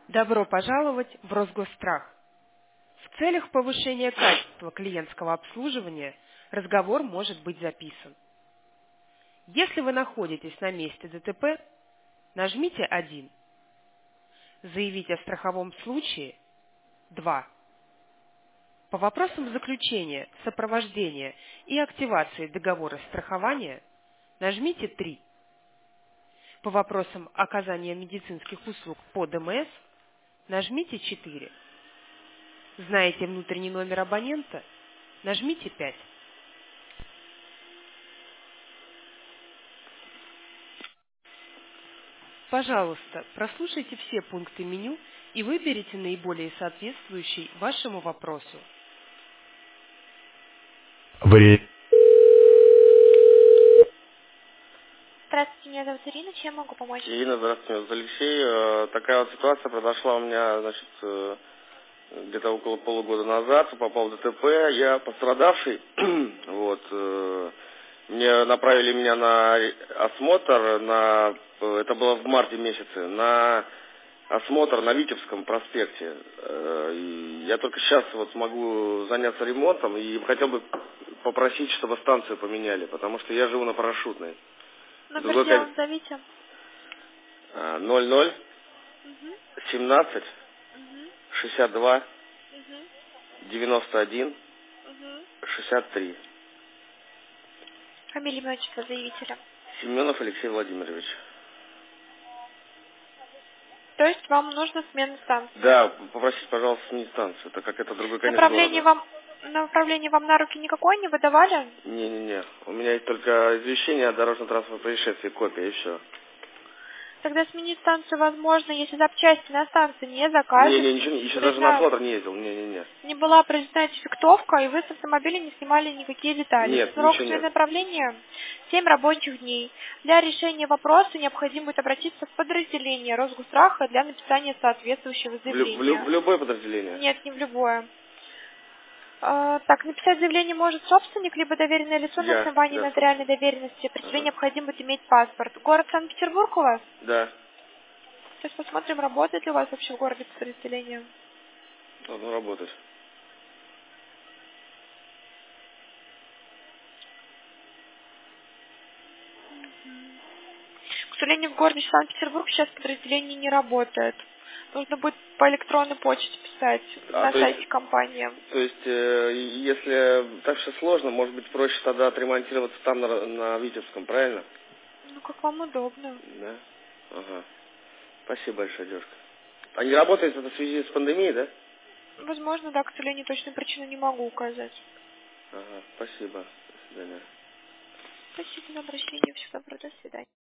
Добро пожаловать в Росгосстрах. В целях повышения качества клиентского обслуживания разговор может быть записан. Если вы находитесь на месте ДТП, нажмите 1. Заявить о страховом случае – 2. По вопросам заключения, сопровождения и активации договора страхования нажмите 3. По вопросам оказания медицинских услуг по ДМС нажмите 4. Знаете внутренний номер абонента? Нажмите 5. Пожалуйста, прослушайте все пункты меню и выберите наиболее соответствующий вашему вопросу. Здравствуйте, меня зовут Ирина. Чем могу помочь? Ирина, здравствуйте, меня зовут Алексей. Такая вот ситуация произошла у меня, где-то около полугода назад. Попал в ДТП, я пострадавший. Мне направили меня на осмотр, это было в марте месяце, на осмотр на Витебском проспекте. Я только сейчас смогу заняться ремонтом и хотел бы попросить, чтобы станцию поменяли, потому что я живу на Парашютной. Номер дела назовите. 00 17 62 91 63. Фамилия, имя, отчество заявителя. Семенов Алексей Владимирович. То есть вам нужна смена станции? Да, попросите, пожалуйста, сменить станцию, так как это другой конец Направление города. направление вам на руки никакое не выдавали? Не-не-не, у меня есть только извещение о дорожно-транспортном происшествии, копия и все. Тогда сменить станцию возможно, если запчасти на станции не закажете. Не-не, ничего, еще даже на осмотр не ездил, не-не-не. Не была произведена дефектовка, и вы с автомобиля не снимали никакие детали. Нет, Срок ничего смены нет. направления 7 рабочих дней. Для решения вопроса необходимо будет обратиться в подразделение Росгосстраха для написания соответствующего заявления. В любое подразделение? Нет, не в любое. Так, написать заявление может собственник, либо доверенное лицо на основании нотариальной доверенности. При себе необходимо будет иметь паспорт. Город Санкт-Петербург у вас? Да. Сейчас посмотрим, работает ли у вас вообще в городе подразделение. Должно работать. К сожалению, в городе Санкт-Петербург сейчас подразделение не работает. Нужно будет по электронной почте писать на сайте компании. То есть, если так все сложно, может быть, проще тогда отремонтироваться там, на Витебском, правильно? Ну, как вам удобно. Да? Ага. Спасибо большое, девушка. А не работает это в связи с пандемией, да? Возможно, да, к сожалению, точную причину не могу указать. Ага, спасибо. До свидания. Спасибо за обращение. Всего доброго. До свидания.